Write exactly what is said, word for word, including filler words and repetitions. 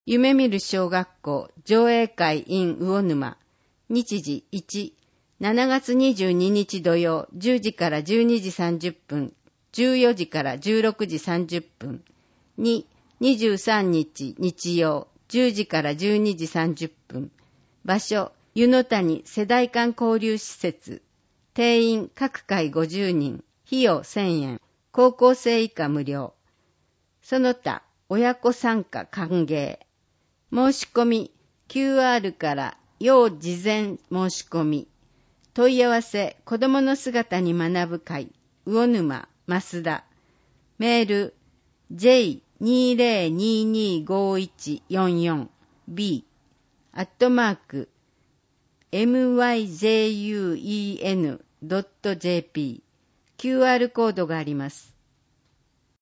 夢見る小学校上映会 in 魚沼。日時いち、しちがつにじゅうににち土曜じゅうじからじゅうにじさんじゅっぷん、じゅうよじからじゅうろくじさんじゅっぷん。に、にじゅうさんにち日曜じゅうじからじゅうにじさんじゅっぷん。場所、湯の谷世代間交流施設。定員各回ごじゅうにん。費用せんえん。高校生以下無料。その他、親子参加歓迎。申し込み、キューアール から要事前申し込み。問い合わせ、子供の姿に学ぶ会、魚沼、増田。メール、ジェイにーぜろにーにーごーいちよんよん ビー アットマーク、エムワイジェイユーイーエヌドットジェーピー キューアール コードがあります。